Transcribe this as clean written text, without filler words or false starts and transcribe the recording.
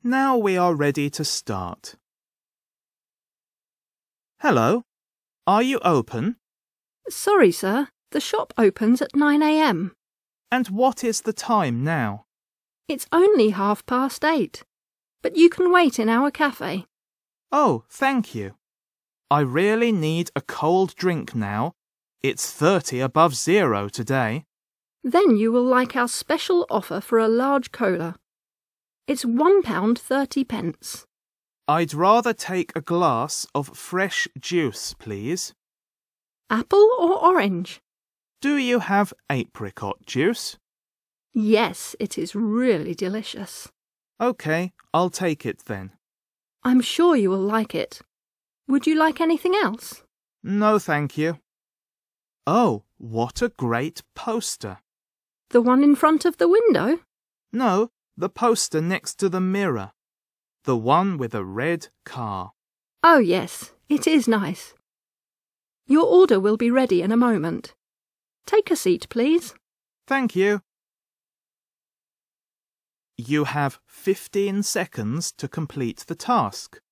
Now we are ready to start. Hello. Are you open? Sorry, sir. The shop opens at 9 a.m. And what is the time now? It's only 8:30. But you can wait in our cafe. Oh, thank you. I really need a cold drink now. It's 30 above zero today. Then you will like our special offer for a large cola. It's £1.30. I'd rather take a glass of fresh juice, please. Apple or orange? Do you have apricot juice? Yes, it is really delicious. OK, I'll take it then. I'm sure you will like it. Would you like anything else? No, thank you. Oh, what a great poster. The one in front of the window? No, the poster next to the mirror. The one with a red car. Oh, yes, it is nice. Your order will be ready in a moment. Take a seat, please. Thank you. You have 15 seconds to complete the task.